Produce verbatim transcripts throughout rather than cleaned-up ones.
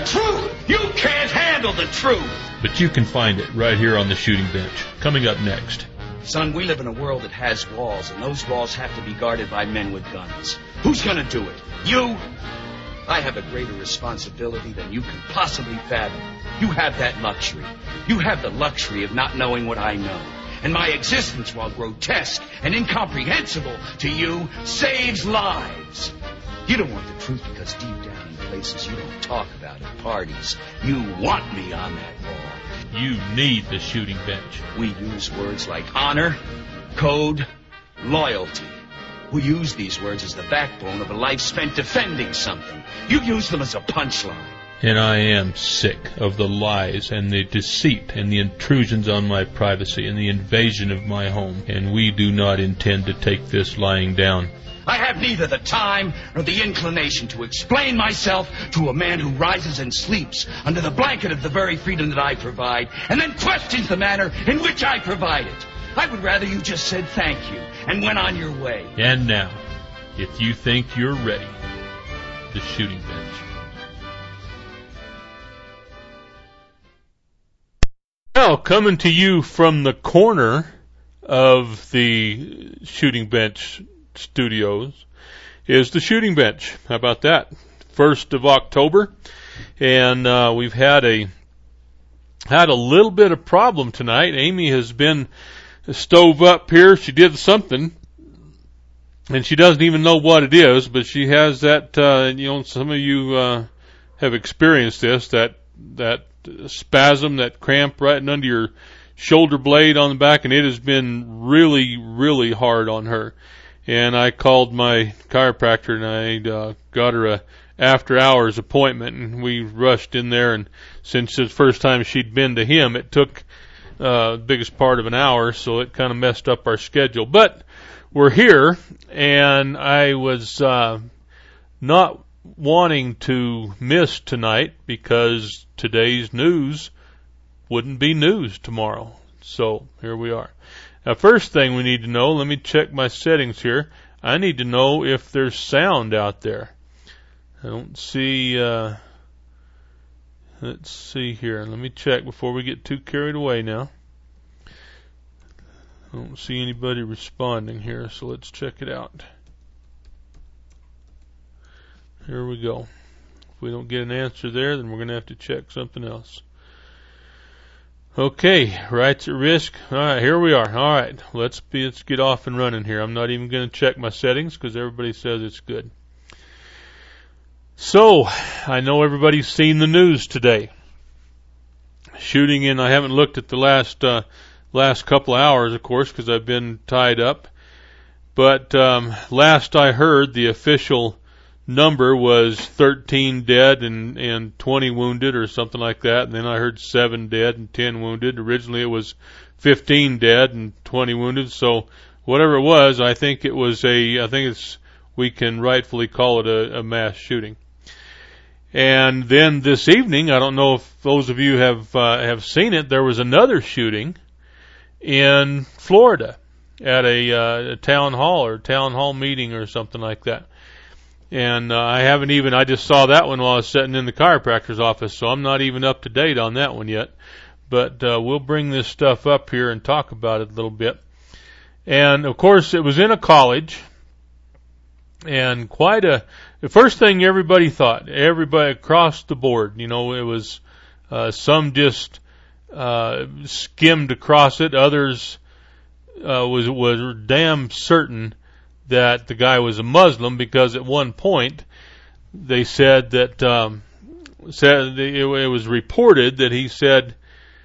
truth. You can't handle the truth. But you can find it right here on the Shooting Bench. Coming up next. Son, we live in a world that has walls, and those walls have to be guarded by men with guns. Who's gonna do it? You? I have a greater responsibility than you can possibly fathom. You have that luxury. You have the luxury of not knowing what I know. And my existence, while grotesque and incomprehensible to you, saves lives. You don't want the truth because deep down in places you don't talk about at parties, you want me on that wall. You need the Shooting Bench. We use words like honor, code, loyalty. We use these words as the backbone of a life spent defending something. You use them as a punchline. And I am sick of the lies and the deceit and the intrusions on my privacy and the invasion of my home. And we do not intend to take this lying down. I have neither the time nor the inclination to explain myself to a man who rises and sleeps under the blanket of the very freedom that I provide and then questions the manner in which I provide it. I would rather you just said thank you and went on your way. And now, if you think you're ready, the Shooting Bench. Now, coming to you from the corner of the Shooting Bench studios is the Shooting Bench. How about that? First of October, and uh, we've had a had a little bit of problem tonight. Amy has been stove up here. She did something, and she doesn't even know what it is, but she has that. Uh, you know, some of you uh, have experienced this. That that spasm, that cramp right under your shoulder blade on the back, and it has been really, really hard on her. And I called my chiropractor, and I uh, got her a after-hours appointment, and we rushed in there. And since it's the first time she'd been to him, it took uh, the biggest part of an hour, so it kind of messed up our schedule. But we're here, and I was uh, not wanting to miss tonight because today's news wouldn't be news tomorrow. So here we are. Now, first thing we need to know, let me check my settings here. I need to know if there's sound out there. I don't see, uh, let's see here. Let me check before we get too carried away now. I don't see anybody responding here, so let's check it out. Here we go. If we don't get an answer there, then we're going to have to check something else. Okay, rights at risk. All right, here we are. All right, let's be, let's get off and running here. I'm not even going to check my settings because everybody says it's good. So, I know everybody's seen the news today. Shooting in, I haven't looked at the last uh, last couple of hours, of course, because I've been tied up. But um, last I heard, the official number was thirteen dead and, and twenty wounded or something like that. And then I heard seven dead and ten wounded. Originally it was fifteen dead and twenty wounded. So whatever it was, I think it was a, I think it's, we can rightfully call it a, a mass shooting. And then this evening, I don't know if those of you have, uh, have seen it, there was another shooting in Florida at a, uh, a town hall or town hall meeting or something like that. And uh, I haven't even, I just saw that one while I was sitting in the chiropractor's office, so I'm not even up to date on that one yet. But uh, we'll bring this stuff up here and talk about it a little bit. And, of course, it was in a college, and quite a, the first thing everybody thought, everybody across the board, you know, it was, uh, some just uh, skimmed across it, others uh, was was damn certain that the guy was a Muslim, because at one point they said that um, said it, it was reported that he said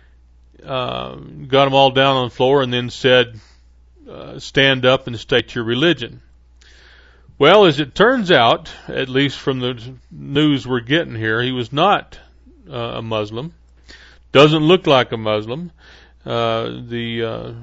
uh, got them all down on the floor and then said, uh, "Stand up and state your religion." Well, as it turns out, at least from the news we're getting here, he was not uh, a Muslim. Doesn't look like a Muslim. Uh, the uh,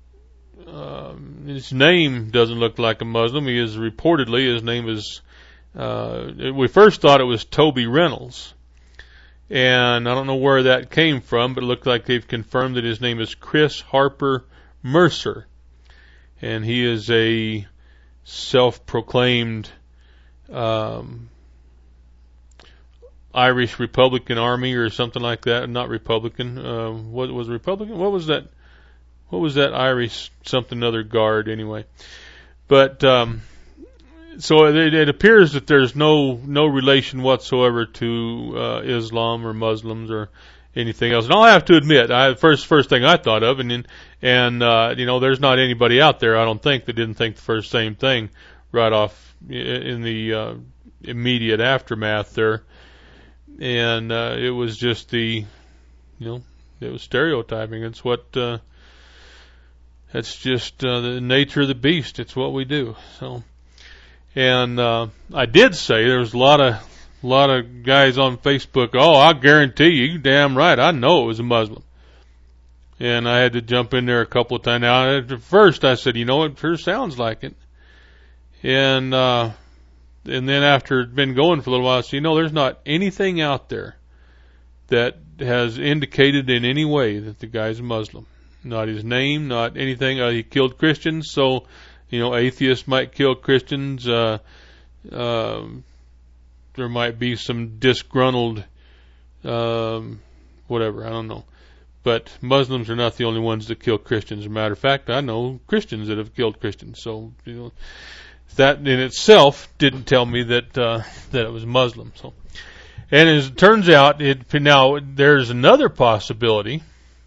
Uh, his name doesn't look like a Muslim. He is reportedly, his name is, uh, we first thought it was Toby Reynolds. And I don't know where that came from, but it looked like they've confirmed that his name is Chris Harper Mercer. And he is a self-proclaimed, um, Irish Republican Army or something like that. Not Republican. Uh, what was Republican? What was that? What was that Irish something other guard anyway? But um, so it, it appears that there's no no relation whatsoever to uh, Islam or Muslims or anything else. And I'll have to admit, I first first thing I thought of, and and uh, you know, there's not anybody out there, I don't think, that didn't think the first same thing right off in the uh, immediate aftermath there. And uh, it was just the, you know, it was stereotyping. It's what, uh, that's just uh, the nature of the beast. It's what we do. So, and uh, I did say there was a lot of, a lot of guys on Facebook. Oh, I guarantee you, you damn right, I know it was a Muslim. And I had to jump in there a couple of times. Now, at first I said, you know, it sure sounds like it. And uh, and then after it'd been going for a little while, I said, you know, there's not anything out there that has indicated in any way that the guy's a Muslim. Not his name, not anything. Uh, he killed Christians, so, you know, atheists might kill Christians. Uh, uh, there might be some disgruntled, um, whatever, I don't know. But Muslims are not the only ones that kill Christians. As a matter of fact, I know Christians that have killed Christians. So, you know, that in itself didn't tell me that uh, that it was Muslim. So, and as it turns out, it now there's another possibility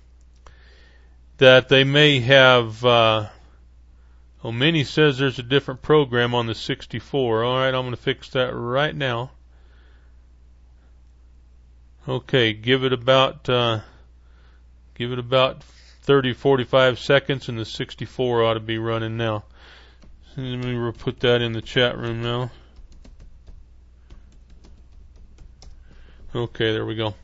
that they may have. Uh, oh, Minnie says there's a different program on the sixty-four. All right, I'm going to fix that right now. Okay, give it about uh, give it about thirty, forty-five seconds, and the sixty-four ought to be running now. Let me put that in the chat room now. Okay, there we go.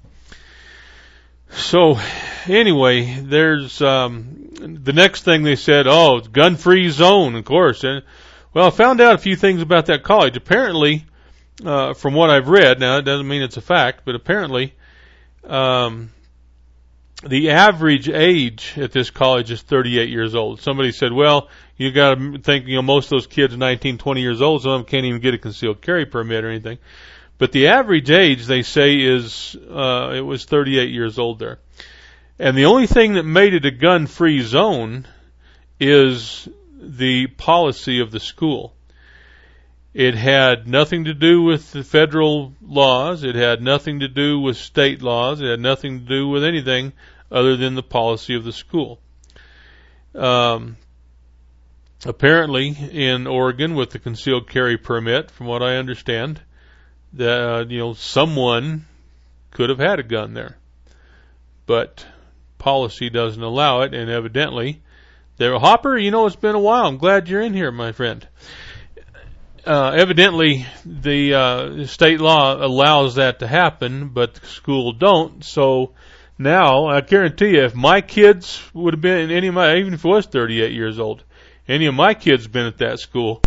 So, anyway, there's um, the next thing they said, oh, it's gun-free zone, of course. And, well, I found out a few things about that college. Apparently, uh, from what I've read, now it doesn't mean it's a fact, but apparently um, the average age at this college is thirty-eight years old. Somebody said, well, you got to think, you know, most of those kids are nineteen, twenty years old, some of them can't even get a concealed carry permit or anything. But the average age, they say, is, uh, it was thirty-eight years old there. And the only thing that made it a gun-free zone is the policy of the school. It had nothing to do with the federal laws. It had nothing to do with state laws. It had nothing to do with anything other than the policy of the school. Um, apparently, in Oregon, with the concealed carry permit, from what I understand, that uh, you know, someone could have had a gun there, but policy doesn't allow it, and evidently, there. Hopper, you know, it's been a while. I'm glad you're in here, my friend. Uh, evidently, the uh, state law allows that to happen, but the school don't. So now, I guarantee you, if my kids would have been, any of my, even if it was thirty-eight years old, any of my kids been at that school,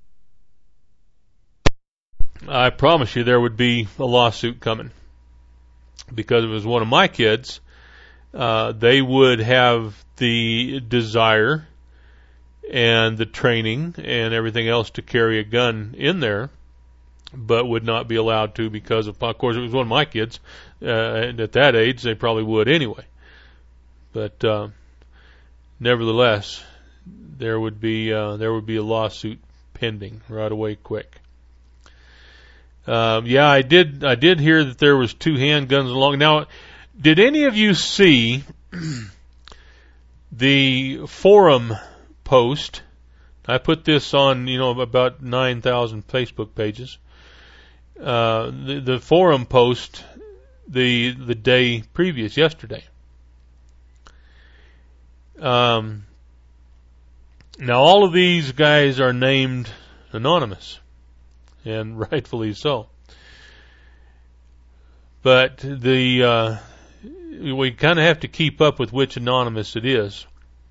I promise you there would be a lawsuit coming. Because if it was one of my kids, uh, they would have the desire and the training and everything else to carry a gun in there, but would not be allowed to because of, of course, it was one of my kids. Uh, and at that age, they probably would anyway. But uh, nevertheless, there would be uh, there would be a lawsuit pending right away, quick. Um, yeah, I did. I did hear that there was two handguns along. Now, did any of you see the forum post? I put this on, you know, about nine thousand Facebook pages. Uh, the, the forum post the the day previous, yesterday. Um, now, all of these guys are named anonymous, and rightfully so. But the uh, we kind of have to keep up with which anonymous it is.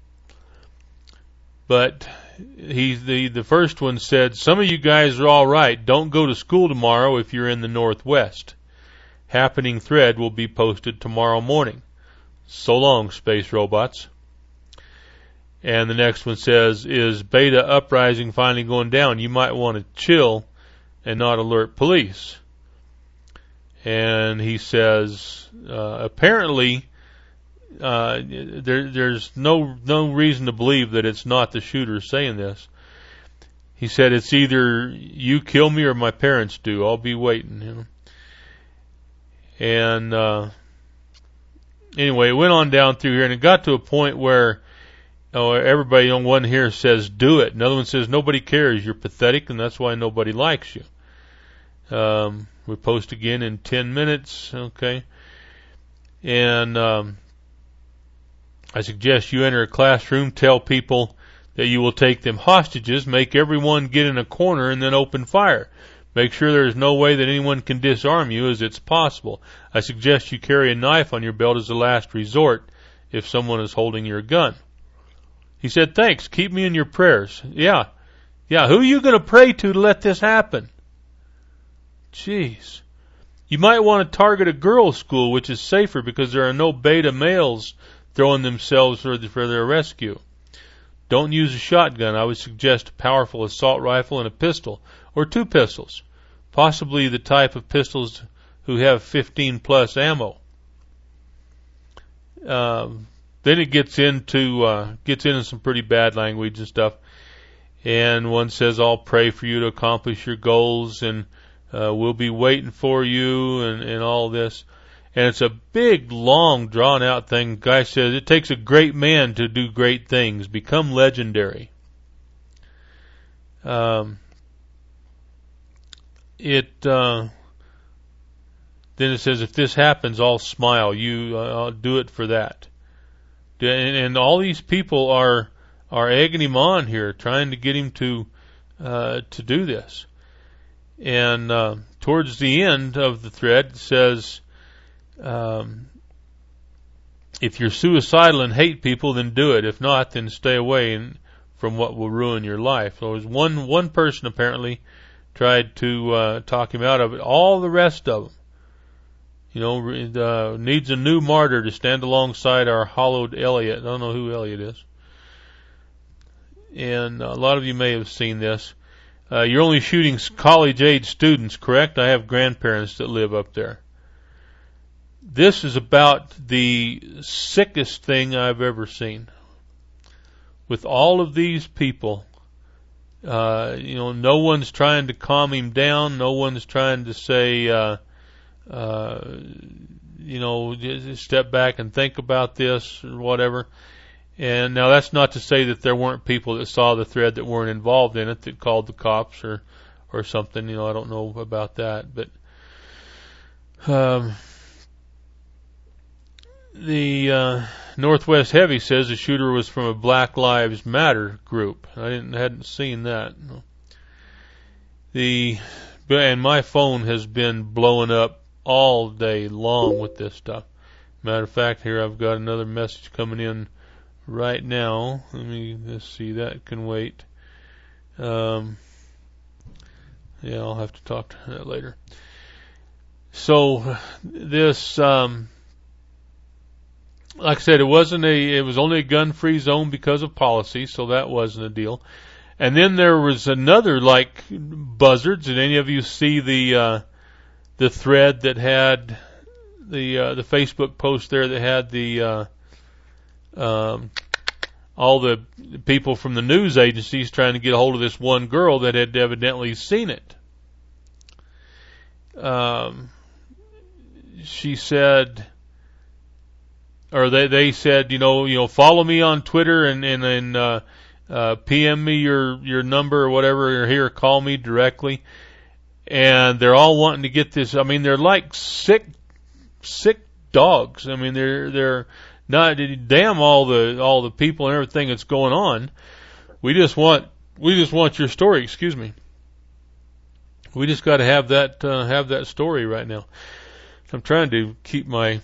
But he, the the first one said, "Some of you guys are all right. Don't go to school tomorrow if you're in the Northwest. Happening thread will be posted tomorrow morning. So long, space robots." And the next one says, "Is Beta uprising finally going down? You might want to chill and not alert police." and he says, uh, apparently, uh, there, there's no no reason to believe that it's not the shooter saying this. He said, it's either you kill me or my parents do. I'll be waiting, you know. And uh, anyway, it went on down through here, and it got to a point where oh, everybody on one here says, do it. Another one says, nobody cares. You're pathetic, and that's why nobody likes you. Um, we post again in ten minutes, okay. And um, I suggest you enter a classroom, tell people that you will take them hostages, make everyone get in a corner, and then open fire. Make sure there is no way that anyone can disarm you, as it's possible. I suggest you carry a knife on your belt as a last resort if someone is holding your gun. He said, thanks, keep me in your prayers. Yeah, yeah, who are you going to pray to to let this happen? Jeez. You might want to target a girls' school, which is safer because there are no beta males throwing themselves for, the, for their rescue. Don't use a shotgun. I would suggest a powerful assault rifle and a pistol, or two pistols, possibly the type of pistols who have fifteen plus ammo. Um, then it gets into uh, gets into some pretty bad language and stuff. And one says, "I'll pray for you to accomplish your goals, and uh, we'll be waiting for you," and, and all this. And it's a big, long, drawn-out thing. The guy says, it takes a great man to do great things. Become legendary. Um, it uh, then it says, if this happens, I'll smile. You, uh, I'll do it for that. And, and all these people are are egging him on here, trying to get him to uh, to do this. And uh, towards the end of the thread, it says, Um, if you're suicidal and hate people, then do it. If not, then stay away and, from what will ruin your life. So there was one one person apparently tried to uh, talk him out of it. All the rest of them, you know, uh, needs a new martyr to stand alongside our hollowed Elliot. I don't know who Elliot is. And a lot of you may have seen this. Uh, you're only shooting college-age students, correct? I have grandparents that live up there. This is about the sickest thing I've ever seen. With all of these people, uh, you know, no one's trying to calm him down. No one's trying to say, uh, uh, you know, just step back and think about this or whatever. And now that's not to say that there weren't people that saw the thread that weren't involved in it, that called the cops or, or something. You know, I don't know about that, but, um, The uh, Northwest Heavy says the shooter was from a Black Lives Matter group. I didn't hadn't seen that. No. The and my phone has been blowing up all day long with this stuff. Matter of fact, here I've got another message coming in right now. Let me let's see. That can wait. Um, yeah, I'll have to talk to that later. So this. Um, Like I said, it wasn't a, it was only a gun-free zone because of policy, so that wasn't a deal. And then there was another, like, buzzards. Did any of you see the, uh, the thread that had the, uh, the Facebook post there that had the, uh, um, all the people from the news agencies trying to get a hold of this one girl that had evidently seen it? Um, she said, Or they they said, you know, you know, follow me on Twitter and and, and uh, uh, P M me your your number or whatever, or here, call me directly. And they're all wanting to get this. I mean, they're like sick sick dogs. I mean, they're they're not damn all the all the people and everything that's going on. We just want we just want your story. Excuse me. We just got to have that uh, have that story right now. I'm trying to keep my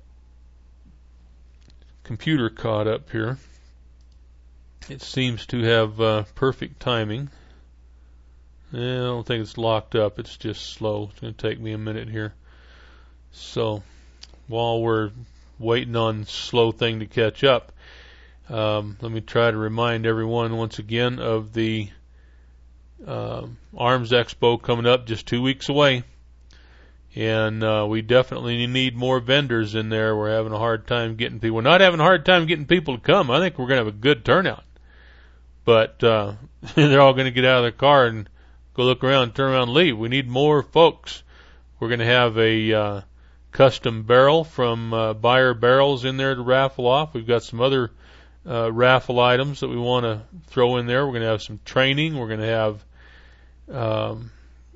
computer caught up here. It seems to have uh, perfect timing. I don't think it's locked up. It's just slow. It's going to take me a minute here. So while we're waiting on slow thing to catch up, um, let me try to remind everyone once again of the uh, Arms Expo coming up just two weeks away And uh, we definitely need more vendors in there. We're having a hard time getting people. We're not having a hard time getting people to come. I think we're going to have a good turnout. But uh, they're all going to get out of their car and go look around, turn around and leave. We need more folks. We're going to have a uh, custom barrel from uh, Buyer Barrels in there to raffle off. We've got some other uh, raffle items that we want to throw in there. We're going to have some training. We're going to have um,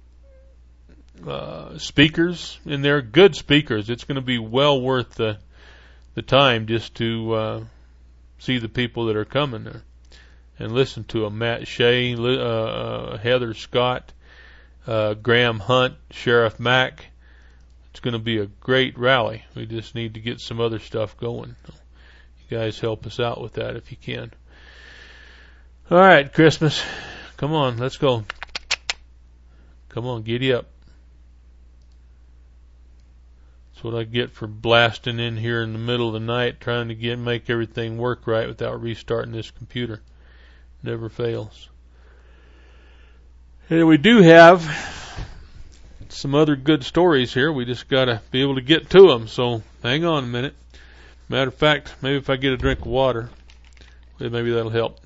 uh, speakers in there, good speakers. It's going to be well worth the the time just to uh, see the people that are coming there and listen to them. Matt Shea, uh, uh, Heather Scott, uh, Graham Hunt, Sheriff Mack. It's going to be a great rally. We just need to get some other stuff going. You guys help us out with that if you can. All right, Christmas. Come on, let's go. Come on, giddy up. That's what I get for blasting in here in the middle of the night, trying to get make everything work right without restarting this computer. Never fails. And we do have some other good stories here. We just got to be able to get to them. So hang on a minute. Matter of fact, maybe if I get a drink of water, maybe that'll help.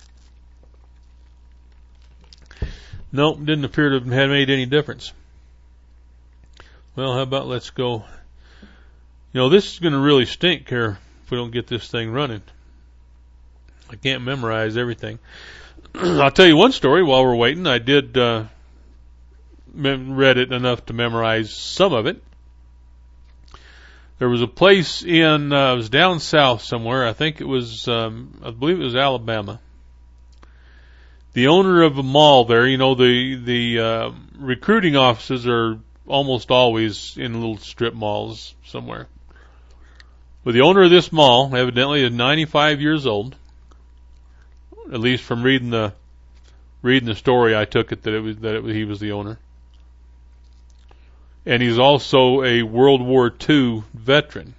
Nope, didn't appear to have made any difference. Well, how about let's go. You know, this is going to really stink here if we don't get this thing running. I can't memorize everything. I'll tell you one story while we're waiting. I did uh, mem- read it enough to memorize some of it. There was a place in, uh, it was down south somewhere. I think it was, um, I believe it was Alabama. The owner of a mall there, you know, the the uh, recruiting offices are almost always in little strip malls somewhere. But the owner of this mall, evidently, is ninety-five years old. At least from reading the reading the story, I took it that it was that it was, he was the owner. And he's also a World War Two veteran.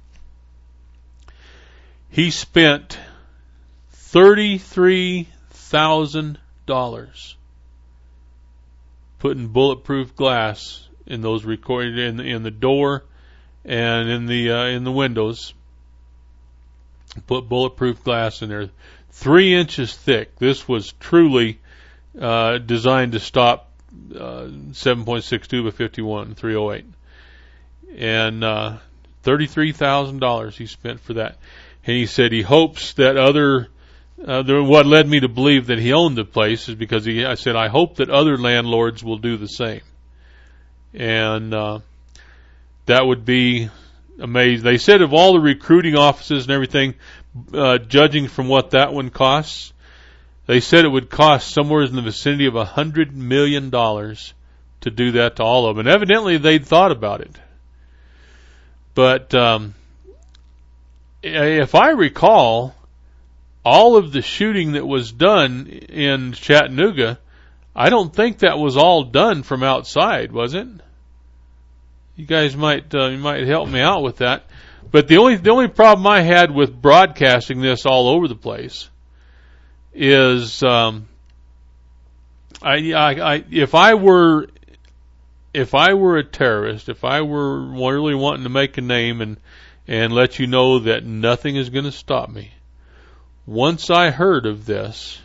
He spent thirty-three thousand dollars putting bulletproof glass in those recorded in in the door and in the uh, in the windows. Put bulletproof glass in there. Three inches thick. This was truly uh, designed to stop uh, seven point six two by fifty-one, three oh eight. And uh, thirty-three thousand dollars he spent for that. And he said he hopes that other, uh, the, what led me to believe that he owned the place is because he, I said, I hope that other landlords will do the same. And uh, that would be amazing. They said of all the recruiting offices and everything, Uh, judging from what that one costs, they said it would cost somewhere in the vicinity of a hundred million dollars to do that to all of them. And evidently they'd thought about it. But um, if I recall, all of the shooting that was done in Chattanooga, I don't think that was all done from outside, was it? You guys might uh, you might help me out with that. But the only the only problem I had with broadcasting this all over the place is um, I, I, I if I were if I were a terrorist, if I were really wanting to make a name and and let you know that nothing is going to stop me, once I heard of this,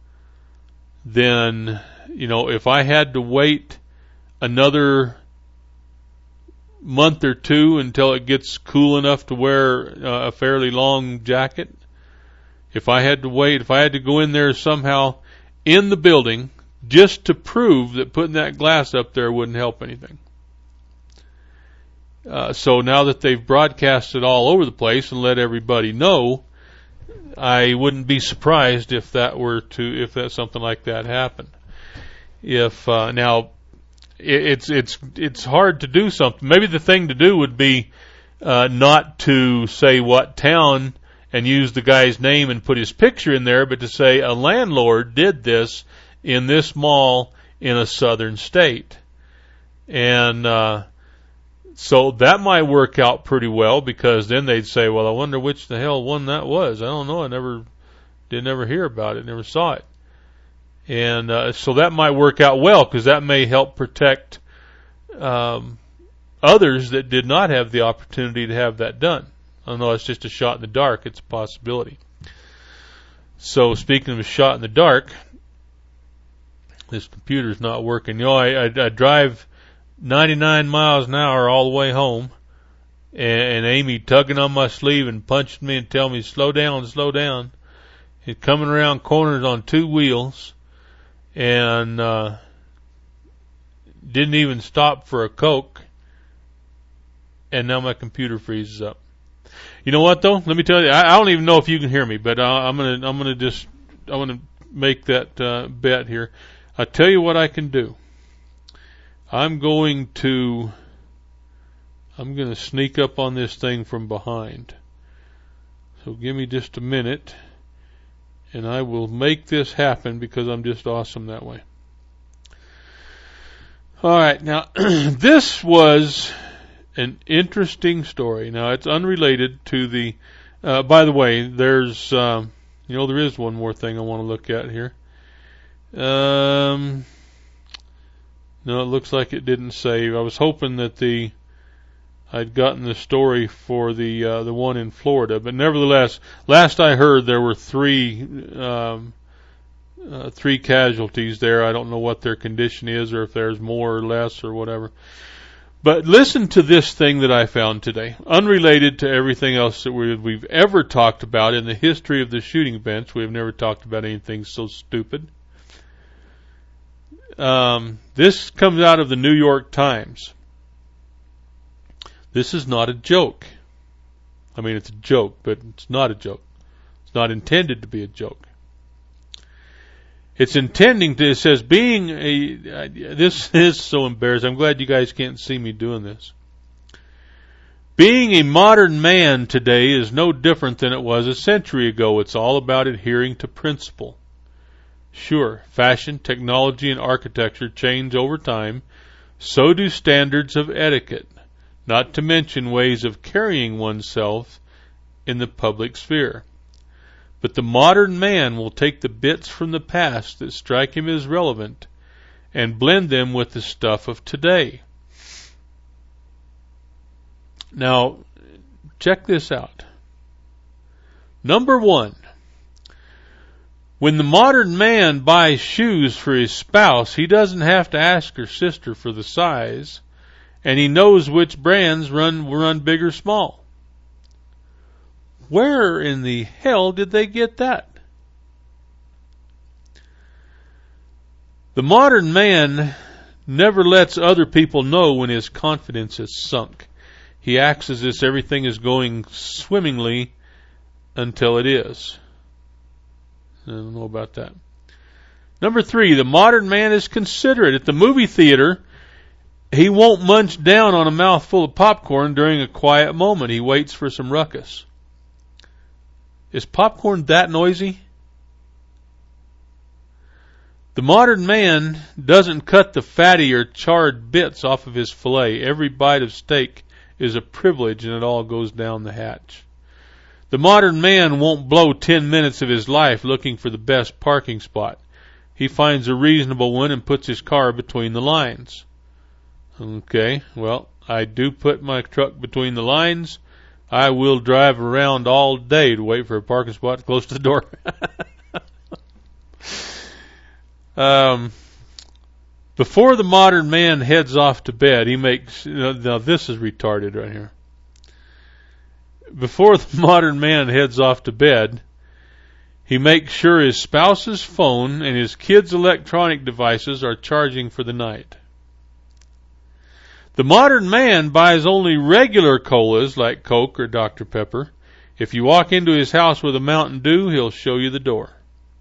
then you know if I had to wait another month or two until it gets cool enough to wear uh, a fairly long jacket. If I had to wait, if I had to go in there somehow in the building just to prove that putting that glass up there wouldn't help anything. Uh, so now that they've broadcast it all over the place and let everybody know, I wouldn't be surprised if that were to, if that something like that happened. If, uh, now, It's it's it's hard to do something. Maybe the thing to do would be uh, not to say what town and use the guy's name and put his picture in there, but to say a landlord did this in this mall in a southern state. And uh, so that might work out pretty well because then they'd say, well, I wonder which the hell one that was. I don't know. I never did never hear about it, never saw it. And uh, so that might work out well because that may help protect um, others that did not have the opportunity to have that done. I don't know, it's just a shot in the dark. It's a possibility. So speaking of a shot in the dark, this computer's not working. You know, I, I, I drive ninety-nine miles an hour all the way home, and, and Amy tugging on my sleeve and punching me and telling me, slow down, slow down. And coming around corners on two wheels, and uh, didn't even stop for a Coke, and now my computer freezes up. You know what though? Let me tell you, I, I don't even know if you can hear me, but I, I'm gonna, I'm gonna just, I'm gonna make that uh, bet here. I'll tell you what I can do. I'm going to, I'm gonna sneak up on this thing from behind. So give me just a minute, and I will make this happen because I'm just awesome that way. All right, now this was an interesting story. Now, it's unrelated to the, uh, by the way, there's, um, you know, there is one more thing I want to look at here. Um, no, it looks like it didn't save. I was hoping that the, I'd gotten the story for the, uh, the one in Florida, but nevertheless, last I heard there were three, um, uh, three casualties there. I don't know what their condition is or if there's more or less or whatever. But listen to this thing that I found today, unrelated to everything else that we, we've ever talked about in the history of the shooting events. We've never talked about anything so stupid. Um, this comes out of the New York Times. This is not a joke. I mean, it's a joke, but it's not a joke. It's not intended to be a joke. It's intending to, it says, being a, uh, this is so embarrassing. I'm glad you guys can't see me doing this. Being a modern man today is no different than it was a century ago. It's all about adhering to principle. Sure, fashion, technology, and architecture change over time. So do standards of etiquette, not to mention ways of carrying oneself in the public sphere. But the modern man will take the bits from the past that strike him as relevant and blend them with the stuff of today. Now, check this out. Number one, when the modern man buys shoes for his spouse, he doesn't have to ask her sister for the size, and he knows which brands run run big or small. Where in the hell did they get that? The modern man never lets other people know when his confidence is sunk. He acts as if everything is going swimmingly until it is. I don't know about that. Number three, the modern man is considerate. At the movie theater, he won't munch down on a mouthful of popcorn during a quiet moment. He waits for some ruckus. Is popcorn that noisy? The modern man doesn't cut the fatty or charred bits off of his fillet. Every bite of steak is a privilege and it all goes down the hatch. The modern man won't blow ten minutes of his life looking for the best parking spot. He finds a reasonable one and puts his car between the lines. Okay, well, I do put my truck between the lines. I will drive around all day to wait for a parking spot close to the door. um, before the modern man heads off to bed, he makes, now this is retarded right here. Before the modern man heads off to bed, he makes sure his spouse's phone and his kids' electronic devices are charging for the night. The modern man buys only regular colas like Coke or Doctor Pepper. If you walk into his house with a Mountain Dew, he'll show you the door.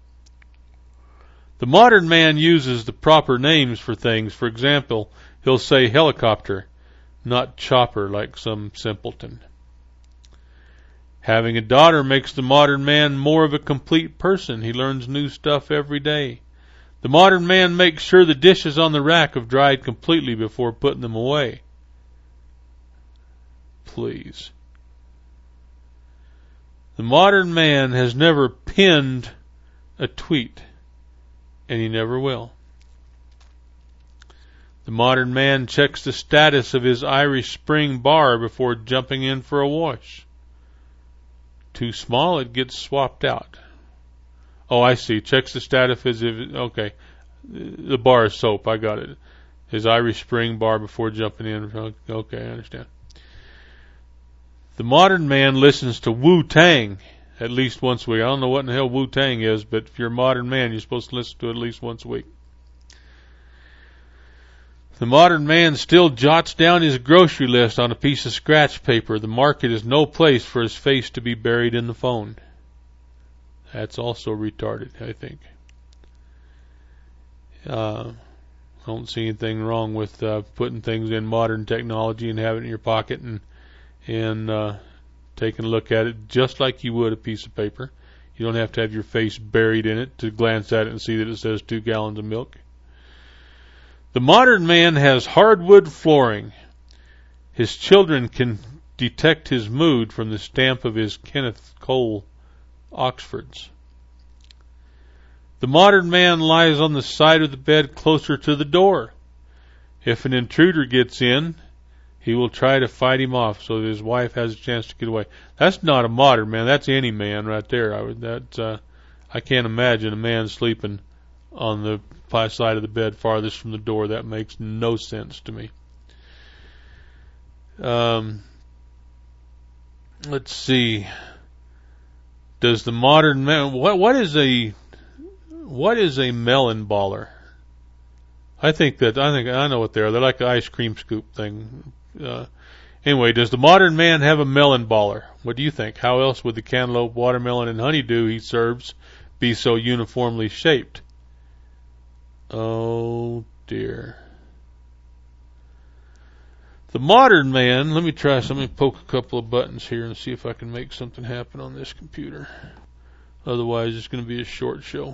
The modern man uses the proper names for things. For example, he'll say helicopter, not chopper like some simpleton. Having a daughter makes the modern man more of a complete person. He learns new stuff every day. The modern man makes sure the dishes on the rack have dried completely before putting them away. Please. The modern man has never pinned a tweet, and he never will. The modern man checks the status of his Irish Spring bar before jumping in for a wash. Too small, it gets swapped out. Oh, I see. Checks the status of his, okay. The bar of soap, I got it. His Irish Spring bar before jumping in. Okay, I understand. The modern man listens to Wu-Tang at least once a week. I don't know what in the hell Wu-Tang is, but if you're a modern man, you're supposed to listen to it at least once a week. The modern man still jots down his grocery list on a piece of scratch paper. The market is no place for his face to be buried in the phone. That's also retarded, I think. Uh, I don't see anything wrong with uh, putting things in modern technology and having it in your pocket and and uh, taking a look at it just like you would a piece of paper. You don't have to have your face buried in it to glance at it and see that it says two gallons of milk. The modern man has hardwood flooring. His children can detect his mood from the stamp of his Kenneth Cole Oxfords. The modern man lies on the side of the bed closer to the door. If an intruder gets in, he will try to fight him off so that his wife has a chance to get away. That's not a modern man. That's any man right there. I would, that, uh, I can't imagine a man sleeping on the side of the bed farthest from the door. That makes no sense to me. Um, let's see. Does the modern man, what, what is a, what is a melon baller? I think that, I think, I know what they are. They're like an ice cream scoop thing. Uh, anyway, does the modern man have a melon baller? What do you think? How else would the cantaloupe, watermelon, and honeydew he serves be so uniformly shaped? Oh dear. The modern man, let me try some, let me poke a couple of buttons here and see if I can make something happen on this computer. Otherwise, it's going to be a short show.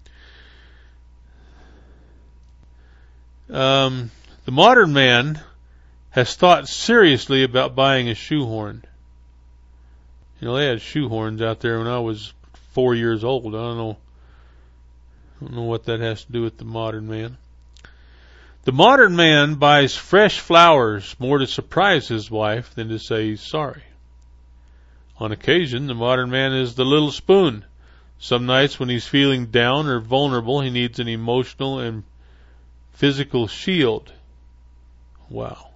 Um, the modern man has thought seriously about buying a shoehorn. You know, they had shoehorns out there when I was four years old. I don't know. I don't know what that has to do with the modern man. The modern man buys fresh flowers more to surprise his wife than to say he's sorry. On occasion, the modern man is the little spoon. Some nights when he's feeling down or vulnerable, he needs an emotional and physical shield. Wow.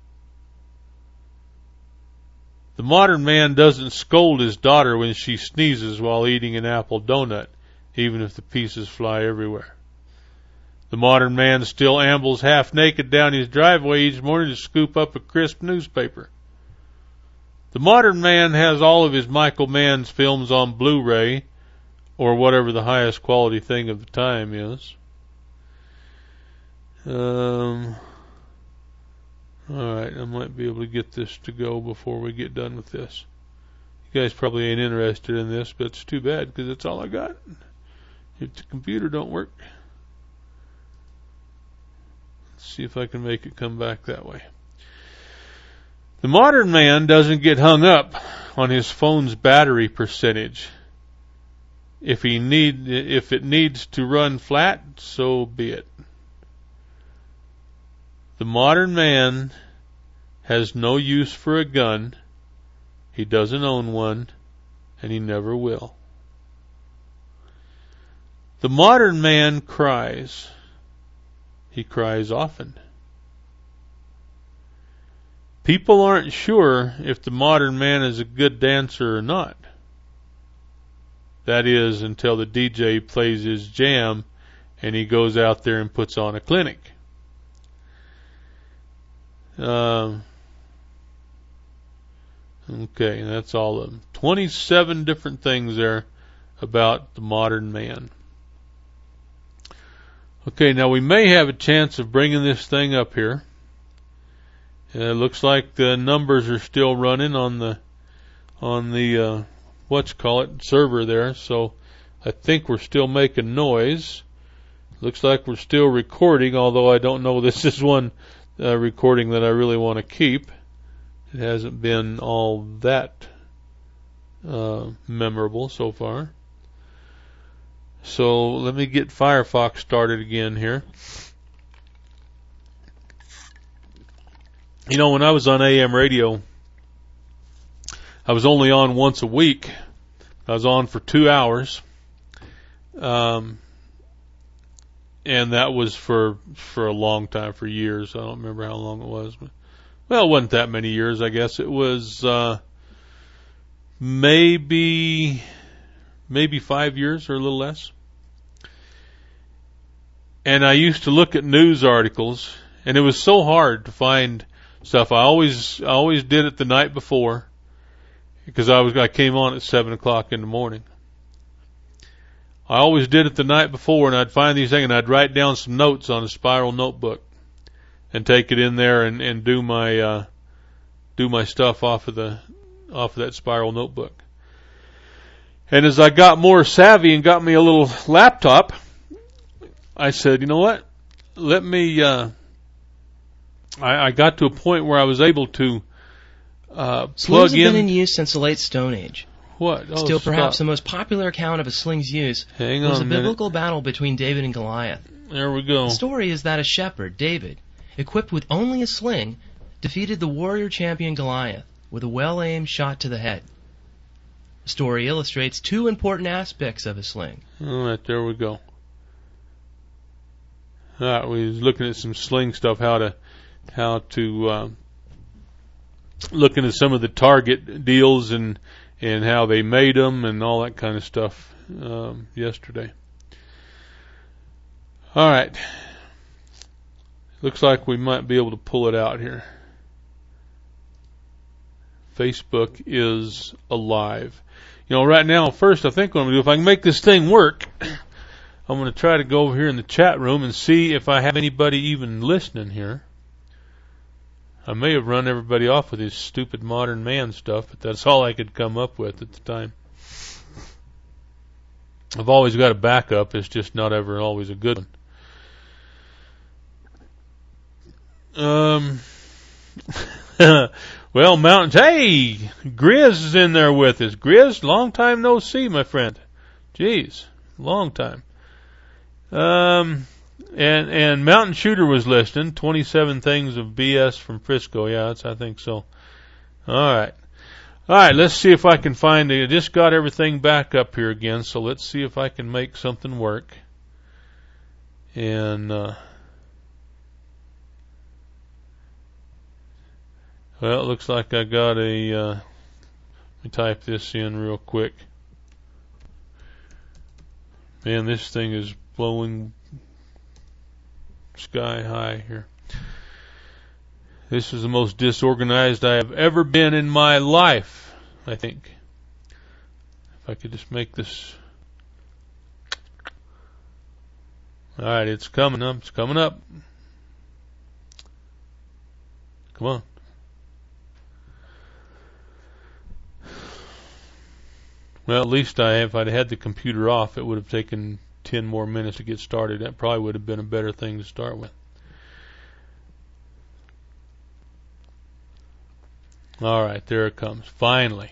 The modern man doesn't scold his daughter when she sneezes while eating an apple donut, even if the pieces fly everywhere. The modern man still ambles half naked down his driveway each morning to scoop up a crisp newspaper. The modern man has all of his Michael Mann's films on Blu-ray, or whatever the highest quality thing of the time is. Um, alright, I might be able to get this to go before we get done with this. You guys probably ain't interested in this, but it's too bad because that's all I got. If the computer don't work. Let's see if I can make it come back that way. The modern man doesn't get hung up on his phone's battery percentage. If he need, if it needs to run flat, so be it. The modern man has no use for a gun. He doesn't own one, and he never will. The modern man cries. He cries often. People aren't sure if the modern man is a good dancer or not. That is, until the D J plays his jam and he goes out there and puts on a clinic. Um, okay, that's all of them. twenty-seven different things there about the modern man. Okay, now we may have a chance of bringing this thing up here. Uh, it looks like the numbers are still running on the on the uh, what's call it server there. So I think we're still making noise. Looks like we're still recording, although I don't know this is one uh, recording that I really want to keep. It hasn't been all that uh, memorable so far. So let me get Firefox started again here. You know, when I was on A M radio, I was only on once a week. I was on for two hours. Um, and that was for, for a long time, for years. I don't remember how long it was, but, well, it wasn't that many years, I guess. It was, uh, maybe, maybe five years or a little less. And I used to look at news articles, and it was so hard to find stuff. I always, I always did it the night before, because I was, I came on at seven o'clock in the morning. I always did it the night before, and I'd find these things, and I'd write down some notes on a spiral notebook, and take it in there and, and do my, uh, do my stuff off of the, off of that spiral notebook. And as I got more savvy and got me a little laptop, I said, you know what? Let me, uh, I, I got to a point where I was able to, uh, plug Slings have in. been in use since the late Stone Age. What? Oh, Still, perhaps stop. the most popular account of a sling's use Hang was on a a minute. biblical battle between David and Goliath. There we go. The story is that a shepherd, David, equipped with only a sling, defeated the warrior champion Goliath with a well-aimed shot to the head. The story illustrates two important aspects of a sling. All right, there we go. All right, we was looking at some sling stuff, how to, how to, uh, looking at some of the Target deals and, and how they made them and all that kind of stuff, um, yesterday. All right. Looks like we might be able to pull it out here. Facebook is alive. You know, right now, first I think what I'm going to do, if I can make this thing work, I'm going to try to go over here in the chat room and see if I have anybody even listening here. I may have run everybody off with this stupid modern man stuff, but that's all I could come up with at the time. I've always got a backup. It's just not ever always a good one. Um, well, Mountains, hey, Grizz is in there with us. Grizz, long time no see, my friend. Jeez, long time. Um, and, and Mountain Shooter was listening, twenty-seven things of B S from Frisco. Yeah, that's, I think so. Alright. Alright, let's see if I can find it. I just got everything back up here again, so let's see if I can make something work. And, uh, well, it looks like I got a, uh, let me type this in real quick. Man, this thing is blowing sky high here. This is the most disorganized I have ever been in my life, I think. If I could just make this. Alright, it's coming up. It's coming up. Come on. Well, at least I, if I'd had the computer off, it would have taken ten more minutes to get started. That probably would have been a better thing to start with. All right, there it comes. Finally.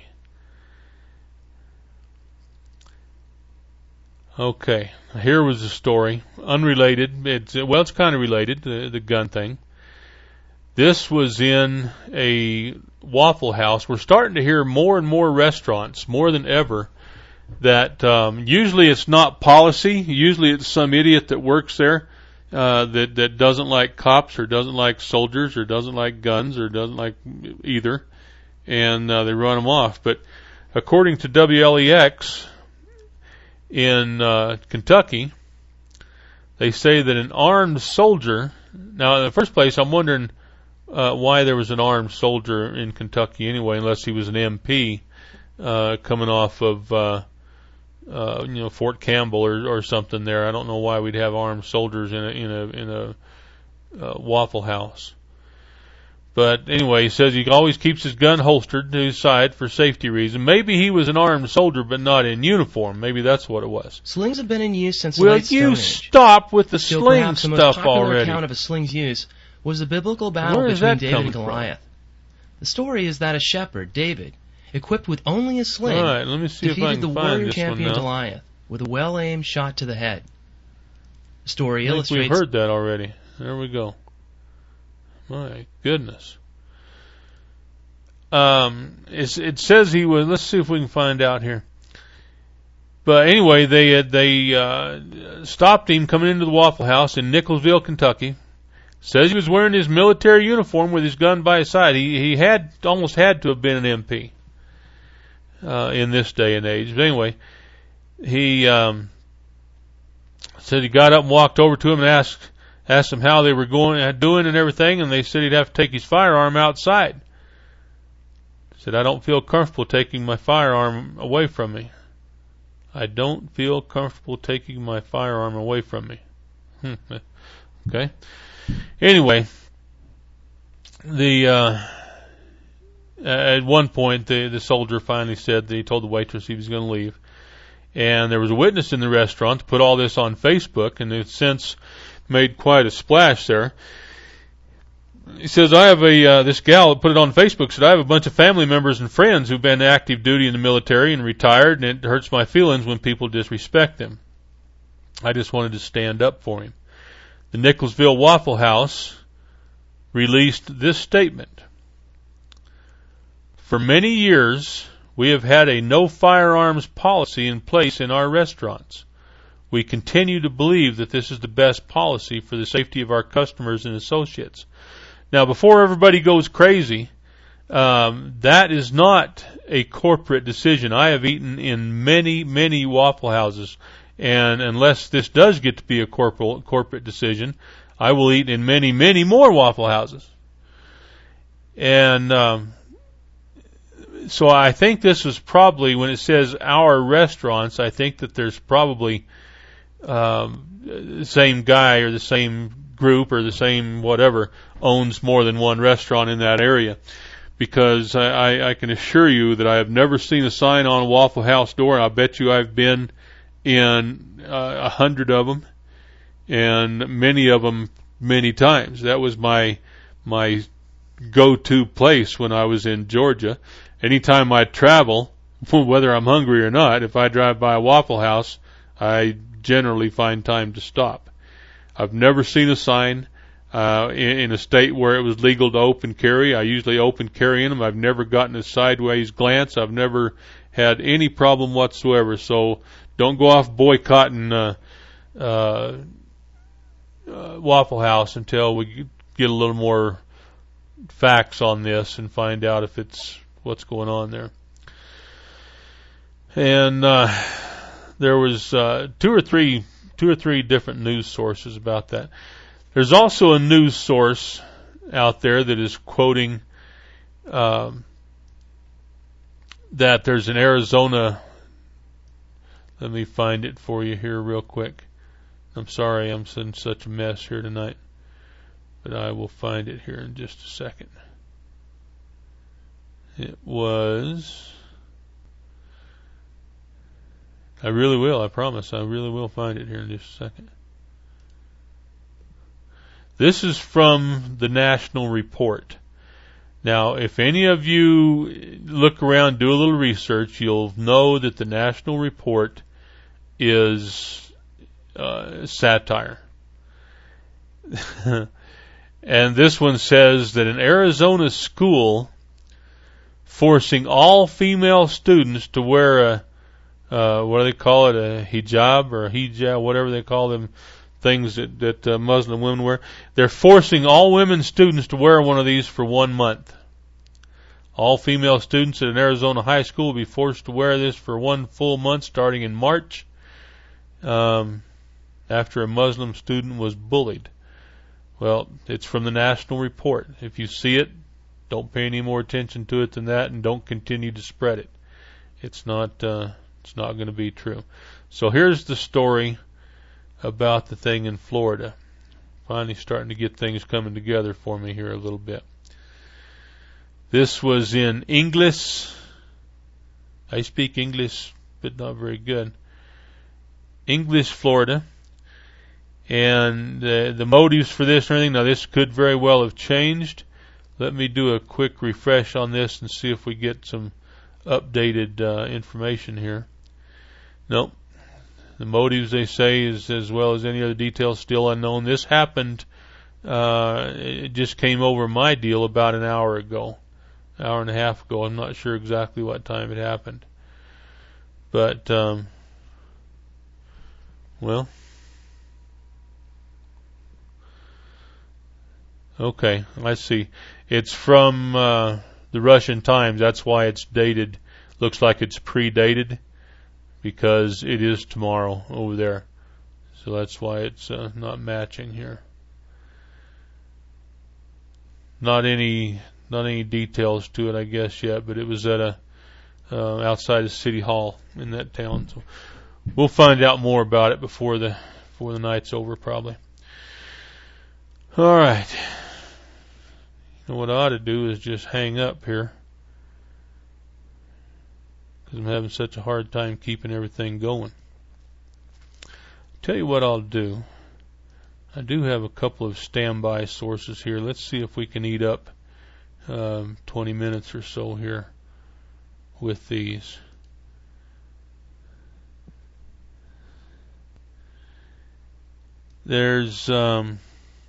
Okay, here was the story. Unrelated. It's, well, it's kind of related, the, the gun thing. This was in a Waffle House. We're starting to hear more and more restaurants, more than ever, that um, usually it's not policy. Usually it's some idiot that works there uh, that, that doesn't like cops or doesn't like soldiers or doesn't like guns or doesn't like either, and uh, they run them off. But according to W L E X in uh, Kentucky, they say that an armed soldier, now in the first place I'm wondering Uh, why there was an armed soldier in Kentucky anyway, unless he was an M P uh, coming off of uh, uh, you know Fort Campbell or, or something there. I don't know why we'd have armed soldiers in a in a in a uh, Waffle House. But anyway, he says he always keeps his gun holstered to his side for safety reasons. Maybe he was an armed soldier, but not in uniform. Maybe that's what it was. Slings have been in use since the Will late Stone you Age. stop with the Still, sling perhaps the most stuff popular already? account of a sling's use was the biblical battle Where is between that David coming and Goliath. The story is that a shepherd, David, equipped with only a sling, All right, let me see if I defeated can the find warrior this one champion now. Goliath with a well-aimed shot to the head. The story I think illustrates we've heard that already. There we go. My goodness. Um, it's, it says he was. Let's see if we can find out here. But anyway, they had, they uh, stopped him coming into the Waffle House in Nicholsville, Kentucky. Says he was wearing his military uniform with his gun by his side. He he had almost had to have been an M P uh, in this day and age. But anyway, he um, said he got up and walked over to him and asked asked him how they were going doing and everything, and they said he'd have to take his firearm outside. He said, "I don't feel comfortable taking my firearm away from me. I don't feel comfortable taking my firearm away from me." Hmm. Okay. Anyway, the uh, at one point the the soldier finally said that he told the waitress he was going to leave, and there was a witness in the restaurant to put all this on Facebook, and it's since made quite a splash there. He says, "I have a uh, this gal that put it on Facebook said I have a bunch of family members and friends who've been active duty in the military and retired, and it hurts my feelings when people disrespect them. I just wanted to stand up for him." The Nicholsville Waffle House released this statement. "For many years, we have had a no firearms policy in place in our restaurants. We continue to believe that this is the best policy for the safety of our customers and associates." Now, before everybody goes crazy, um, that is not a corporate decision. I have eaten in many, many Waffle Houses, and unless this does get to be a corporate corporate decision, I will eat in many, many more Waffle Houses. And um, so I think this was probably, when it says our restaurants, I think that there's probably um, the same guy or the same group or the same whatever owns more than one restaurant in that area. Because I, I, I can assure you that I have never seen a sign on a Waffle House door. I bet you I've been in uh, a hundred of them, and many of them many times. That was my my go-to place when I was in Georgia. Anytime I travel, whether I'm hungry or not, if I drive by a Waffle House, I generally find time to stop. I've never seen a sign uh, in, in a state where it was legal to open carry. I usually open carry in them. I've never gotten a sideways glance. I've never had any problem whatsoever. So don't go off boycotting uh, uh, uh, Waffle House until we get a little more facts on this and find out if it's what's going on there. And uh, there was uh, two or three, two or three different news sources about that. There's also a news source out there that is quoting um, that there's an Arizona. Let me find it for you here real quick. I'm sorry I'm in such a mess here tonight, but I will find it here in just a second. It was... I really will, I promise. I really will find it here in just a second. This is from the National Report. Now, if any of you look around, do a little research, you'll know that the National Report is uh, satire. And this one says that an Arizona school forcing all female students to wear a Uh, what do they call it, a hijab or a hijab, whatever they call them, things that, that uh, Muslim women wear. They're forcing all women students to wear one of these for one month. All female students at an Arizona high school will be forced to wear this for one full month starting in March, um, after a Muslim student was bullied. Well, it's from the National Report. If you see it, don't pay any more attention to it than that, and don't continue to spread it. It's not... Uh, It's not going to be true. So here's the story about the thing in Florida. Finally starting to get things coming together for me here a little bit. This was in English. I speak English, but not very good. English, Florida. And uh, the motives for this and everything, now this could very well have changed. Let me do a quick refresh on this and see if we get some updated uh, information here. Nope. The motives, they say, is as well as any other details still unknown. This happened, uh, it just came over my deal about an hour ago. hour and a half ago. I'm not sure exactly what time it happened. But, um, well, okay, let's see. It's from uh, the Russian Times. That's why it's dated. Looks like it's predated because it is tomorrow over there. So that's why it's uh, not matching here. Not any, not any details to it, I guess, yet. But it was at a uh, outside of City Hall in that town. So we'll find out more about it before the before the night's over, probably. All right. You know what I ought to do is just hang up here, because I'm having such a hard time keeping everything going. Tell you what I'll do. I do have a couple of standby sources here. Let's see if we can eat up um, twenty minutes or so here with these. There's um,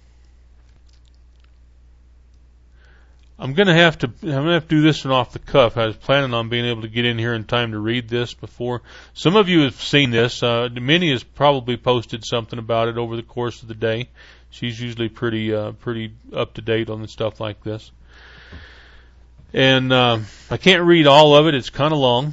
I'm gonna have to I'm gonna have to do this one off the cuff. I was planning on being able to get in here in time to read this before. Some of you have seen this. Uh, Minnie has probably posted something about it over the course of the day. She's usually pretty uh, pretty up to date on the stuff like this. And uh, I can't read all of it. It's kind of long.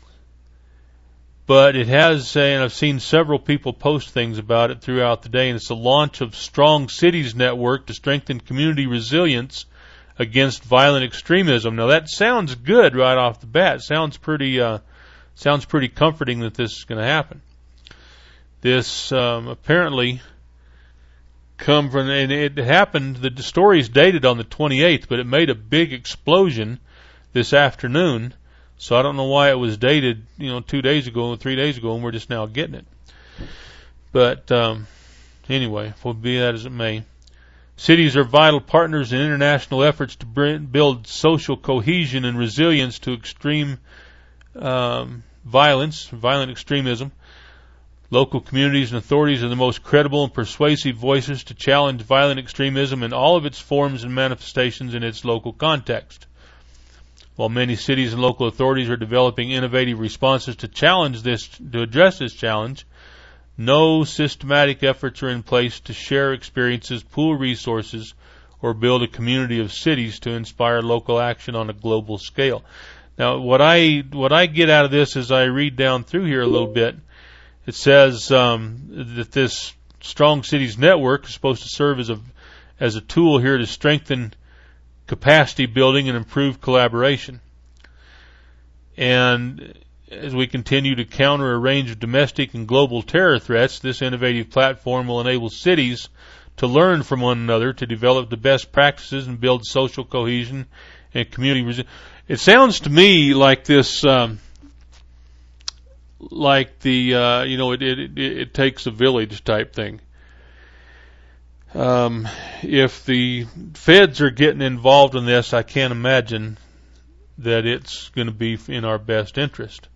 But it has, uh, and I've seen several people post things about it throughout the day, and it's the launch of Strong Cities Network to strengthen community resilience against violent extremism. Now that sounds good right off the bat. Sounds pretty, uh, sounds pretty comforting that this is going to happen. This um, apparently come from, and it happened. The story is dated on the twenty-eighth, but it made a big explosion this afternoon. So I don't know why it was dated, you know, two days ago or three days ago, and we're just now getting it. But um, anyway, will be that as it may. Cities are vital partners in international efforts to bring, build social cohesion and resilience to extreme um, violence, violent extremism. Local communities and authorities are the most credible and persuasive voices to challenge violent extremism in all of its forms and manifestations in its local context. While many cities and local authorities are developing innovative responses to challenge this, to address this challenge, no systematic efforts are in place to share experiences, pool resources, or build a community of cities to inspire local action on a global scale. Now, what I what I get out of this as I read down through here a little bit, it says um, that this Strong Cities Network is supposed to serve as a as a tool here to strengthen capacity building and improve collaboration. And as we continue to counter a range of domestic and global terror threats, this innovative platform will enable cities to learn from one another, to develop the best practices and build social cohesion and community resilience. It sounds to me like this, um, like the, uh, you know, it, it, it, it takes a village type thing. Um, if the feds are getting involved in this, I can't imagine that it's going to be in our best interest.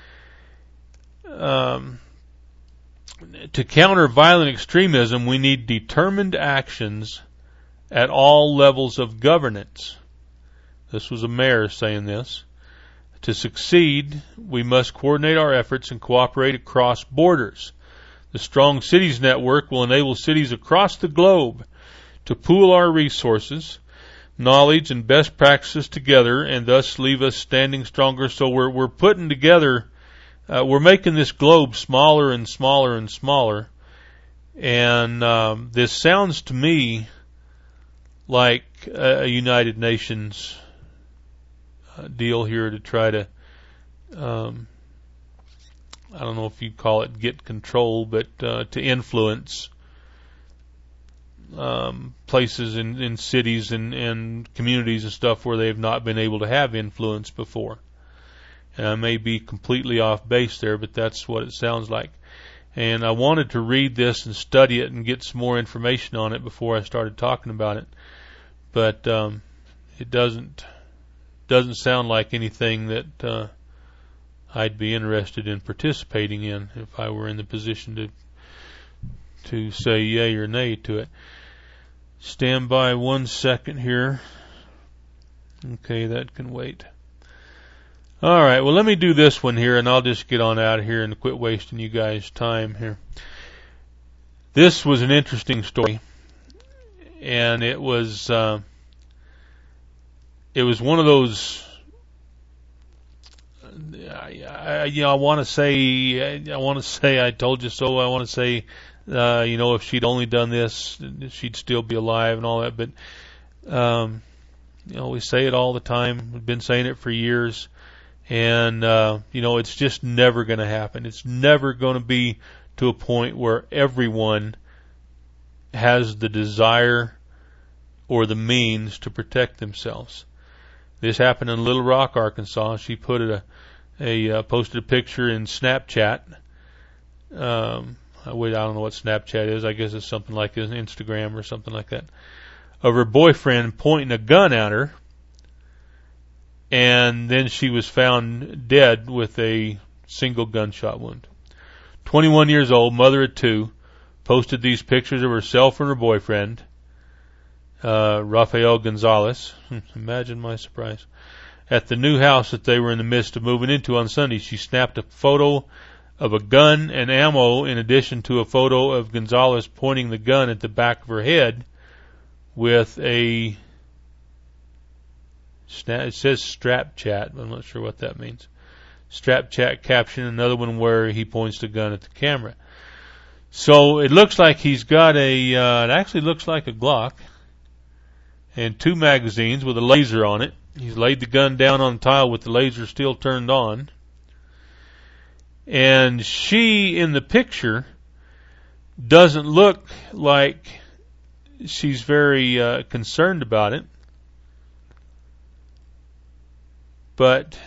Um, to counter violent extremism, we need determined actions at all levels of governance. This was a mayor saying this. To succeed, we must coordinate our efforts and cooperate across borders. The Strong Cities Network will enable cities across the globe to pool our resources, knowledge, and best practices together, and thus leave us standing stronger. So we're we're putting together, uh, we're making this globe smaller and smaller and smaller. And um, this sounds to me like a, a United Nations uh, deal here to try to, um, I don't know if you'd call it get control, but uh, to influence um, places in, in cities and, and communities and stuff where they've not been able to have influence before. And I may be completely off base there, but that's what it sounds like. And I wanted to read this and study it and get some more information on it before I started talking about it. But um, it doesn't doesn't sound like anything that uh, I'd be interested in participating in if I were in the position to to say yay or nay to it. Stand by one second here. Okay, that can wait. All right, well, let me do this one here, and I'll just get on out of here and quit wasting you guys' time here. This was an interesting story, and it was uh, it was one of those. I, I, you know, I want to say, I want to say, I told you so. I want to say, uh, you know, if she'd only done this, she'd still be alive and all that. But, um, you know, we say it all the time. We've been saying it for years, and uh, you know, it's just never going to happen. It's never going to be to a point where everyone has the desire or the means to protect themselves. This happened in Little Rock, Arkansas. She put a, a uh, posted a picture in Snapchat. Um, I, wait, I don't know what Snapchat is. I guess it's something like Instagram or something like that. Of her boyfriend pointing a gun at her, and then she was found dead with a single gunshot wound. twenty-one years old, mother of two, posted these pictures of herself and her boyfriend. Uh, Rafael Gonzalez, imagine my surprise, at the new house that they were in the midst of moving into on Sunday. She snapped a photo of a gun and ammo in addition to a photo of Gonzalez pointing the gun at the back of her head with a, it says strap chat, but I'm not sure what that means. Strap chat caption, another one where he points the gun at the camera. So it looks like he's got a, uh, it actually looks like a Glock, and two magazines with a laser on it. He's laid the gun down on the tile with the laser still turned on. And she, in the picture, doesn't look like she's very uh, concerned about it. But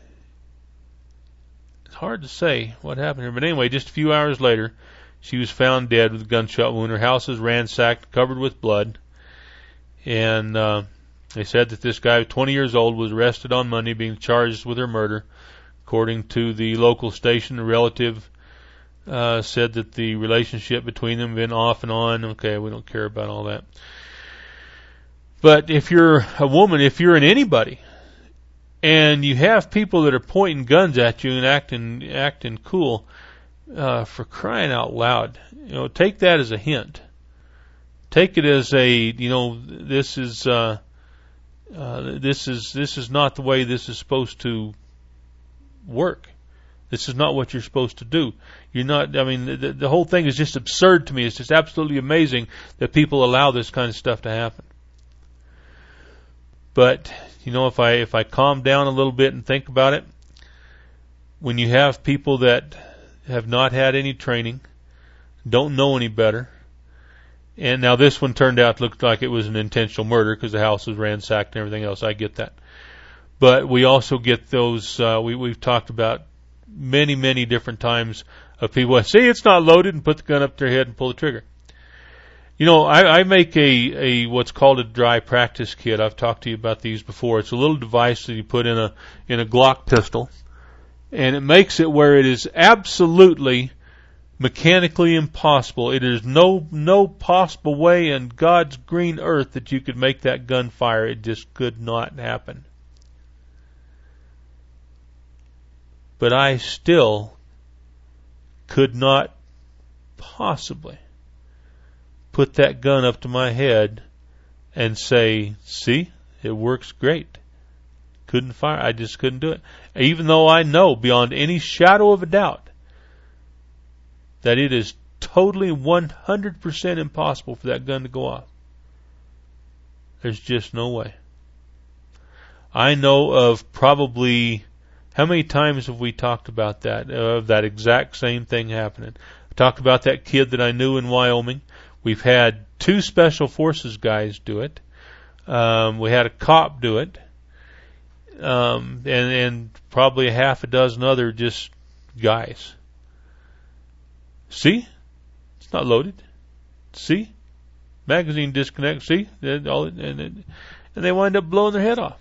it's hard to say what happened here. But anyway, just a few hours later, she was found dead with a gunshot wound. Her house is ransacked, covered with blood. And uh, they said that this guy, twenty years old, was arrested on Monday, being charged with her murder. According to the local station, the relative uh, said that the relationship between them had been off and on. Okay, we don't care about all that. But if you're a woman, if you're an anybody, and you have people that are pointing guns at you and acting acting cool, uh, for crying out loud, you know, take that as a hint. Take it as a, you know, this is uh, uh, this is this is not the way this is supposed to work. This is not what you're supposed to do. You're not. I mean, the, the whole thing is just absurd to me. It's just absolutely amazing that people allow this kind of stuff to happen. But you know, if I if I calm down a little bit and think about it, when you have people that have not had any training, don't know any better. And now this one turned out to look like it was an intentional murder because the house was ransacked and everything else. I get that. But we also get those, uh, we, we've talked about many, many different times of people that say it's not loaded and put the gun up to their head and pull the trigger. You know, I, I make a, a, what's called a dry practice kit. I've talked to you about these before. It's a little device that you put in a, in a Glock pistol. And it makes it where it is absolutely mechanically impossible. It is no no possible way in God's green earth that you could make that gun fire. It just could not happen. But I still could not possibly put that gun up to my head and say, see, it works great. Couldn't fire. I just couldn't do it. Even though I know beyond any shadow of a doubt that it is totally one hundred percent impossible for that gun to go off. There's just no way. I know of probably, how many times have we talked about that, of that exact same thing happening? I talked about that kid that I knew in Wyoming. We've had two special forces guys do it. Um, we had a cop do it. Um, and, and probably a half a dozen other just guys. See? It's not loaded. See? Magazine disconnect. See? And, all, and, and they wind up blowing their head off.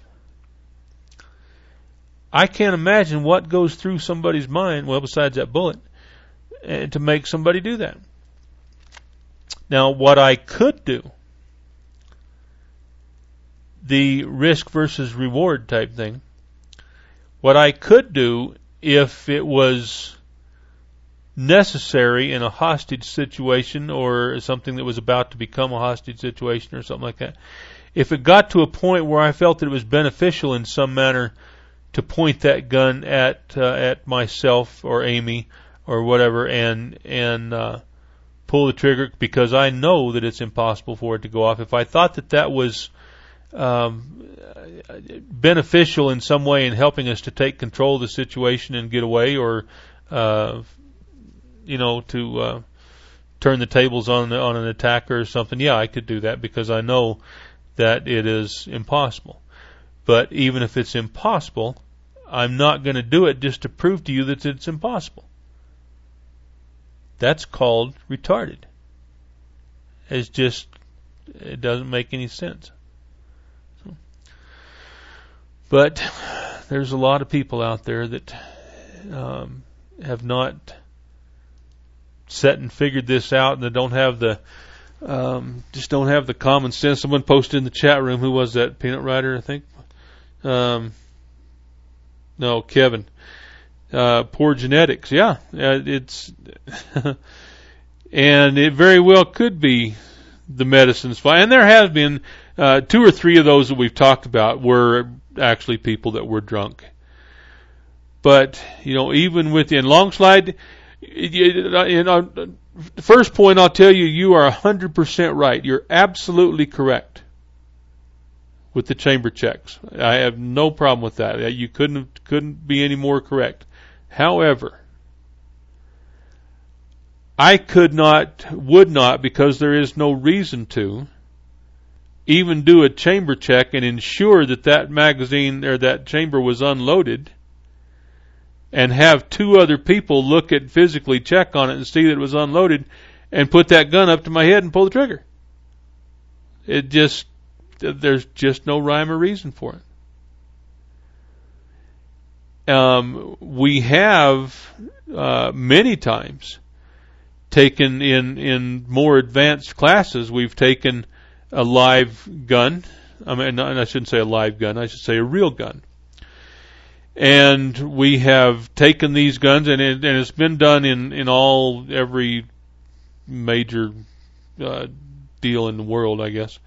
I can't imagine what goes through somebody's mind, well, besides that bullet, and to make somebody do that. Now, what I could do, the risk versus reward type thing. What I could do if it was necessary in a hostage situation or something that was about to become a hostage situation or something like that, if it got to a point where I felt that it was beneficial in some manner to point that gun at uh, at myself or Amy or whatever and and uh, pull the trigger because I know that it's impossible for it to go off, if I thought that that was um, beneficial in some way in helping us to take control of the situation and get away, or uh, you know, to uh, turn the tables on on an attacker or something, yeah, I could do that because I know that it is impossible. But even if it's impossible, I'm not going to do it just to prove to you that it's impossible. That's called retarded. It's just, it doesn't make any sense. So, but there's a lot of people out there that um, have not set and figured this out, and they don't have the um, just don't have the common sense. Someone posted in the chat room, who was that? Peanut Rider, I think. Um, no, Kevin. Uh, poor genetics. Yeah, uh, it's and it very well could be the medicine's fault. And there have been uh, two or three of those that we've talked about were actually people that were drunk. But you know, even with the long slide, you know, the first point I'll tell you, you are a hundred percent right. You're absolutely correct with the chamber checks. I have no problem with that. You couldn't couldn't be any more correct. However, I could not, would not, because there is no reason to, even do a chamber check and ensure that that magazine or that chamber was unloaded, and have two other people look at, physically check on it and see that it was unloaded, and put that gun up to my head and pull the trigger. It just, there's just no rhyme or reason for it. Um, we have uh, many times taken in in more advanced classes. We've taken a live gun. I mean, I shouldn't say a live gun. I should say a real gun. And we have taken these guns, and, it, and it's been done in in all every major uh, deal in the world, I guess.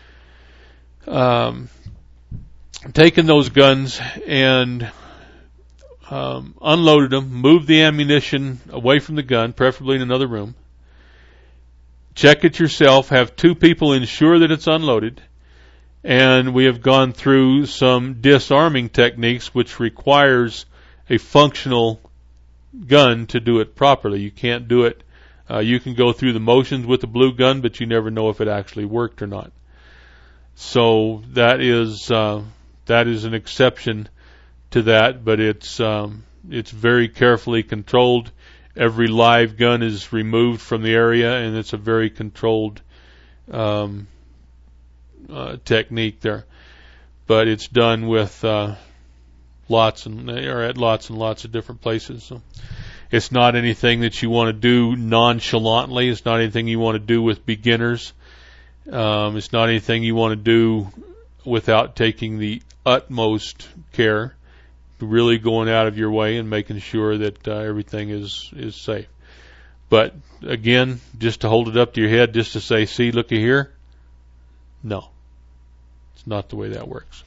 Um, taken those guns and Um, unloaded them, moved the ammunition away from the gun, preferably in another room. Check it yourself, have two people ensure that it's unloaded, and we have gone through some disarming techniques which requires a functional gun to do it properly. You can't do it, uh, you can go through the motions with the blue gun, but you never know if it actually worked or not. So that is, uh, that is an exception to that, but it's um, it's very carefully controlled. Every live gun is removed from the area, and it's a very controlled um, uh, technique there. But it's done with uh, lots and or at lots and lots of different places. So it's not anything that you want to do nonchalantly. It's not anything you want to do with beginners. Um, it's not anything you want to do without taking the utmost care. Really going out of your way and making sure that uh, everything is, is safe. But again, just to hold it up to your head, just to say, see, looky here. No, it's not the way that works.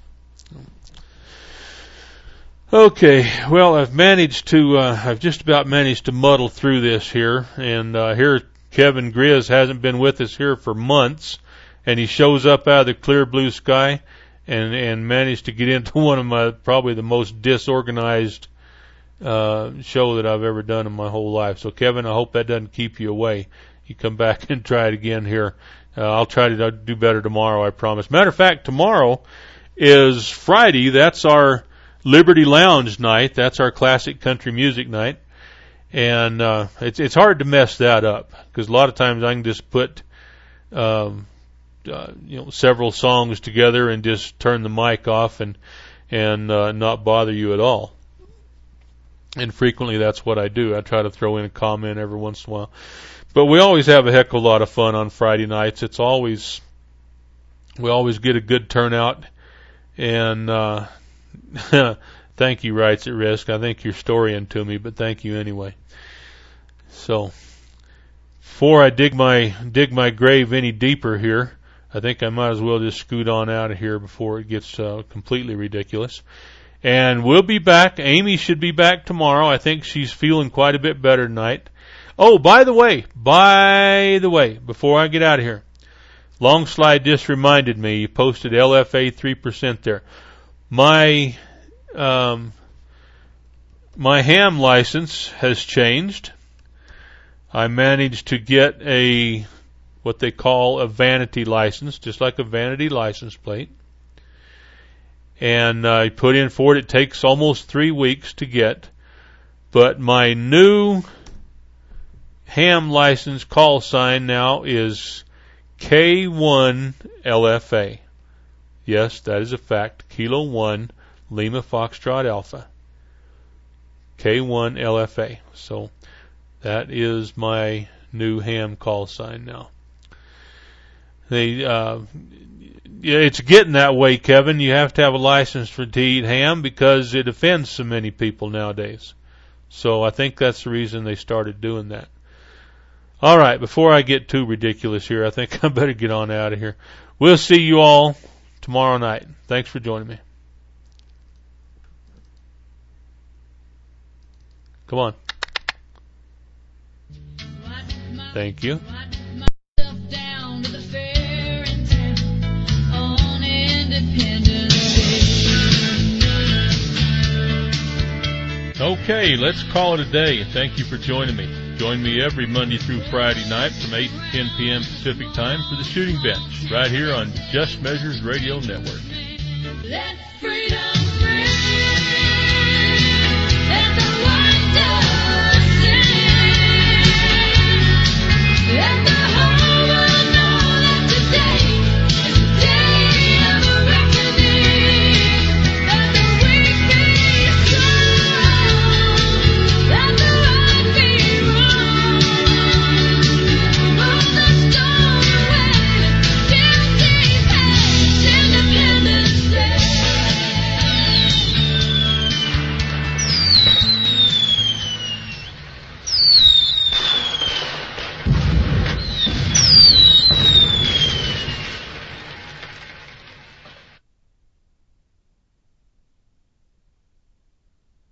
Okay, well, I've managed to, uh, I've just about managed to muddle through this here. And uh, here, Kevin Grizz hasn't been with us here for months, and he shows up out of the clear blue sky. And, and managed to get into one of my, probably the most disorganized uh, show that I've ever done in my whole life. So, Kevin, I hope that doesn't keep you away. You come back and try it again here. Uh, I'll try to do better tomorrow, I promise. Matter of fact, tomorrow is Friday. That's our Liberty Lounge night. That's our classic country music night. And uh, it's it's hard to mess that up, because a lot of times I can just put um, Uh, you know, several songs together and just turn the mic off and and uh, not bother you at all. And frequently that's what I do. I try to throw in a comment every once in a while. But we always have a heck of a lot of fun on Friday nights. It's always, we always get a good turnout. And uh, thank you, Rights at Risk. I think you're storying to me, but thank you anyway. So, before I dig my dig my grave any deeper here, I think I might as well just scoot on out of here before it gets uh, completely ridiculous. And we'll be back. Amy should be back tomorrow. I think she's feeling quite a bit better tonight. Oh, by the way, by the way, before I get out of here, Longslide just reminded me, you posted L F A three percent there. My, um, my ham license has changed. I managed to get a, what they call a vanity license, just like a vanity license plate. And I put in for it. It takes almost three weeks to get. But my new ham license call sign now is K one L F A. Yes, that is a fact. Kilo one, Lima Foxtrot Alpha. K one L F A. So that is my new ham call sign now. They, uh, yeah, it's getting that way, Kevin. You have to have a license for to eat ham because it offends so many people nowadays. So I think that's the reason they started doing that. All right, before I get too ridiculous here, I think I better get on out of here. We'll see you all tomorrow night. Thanks for joining me. Come on. Thank you. Okay, let's call it a day, and thank you for joining me. Join me every Monday through Friday night from eight to ten p.m. Pacific Time for the Shooting Bench, right here on Just Measures Radio Network. Let free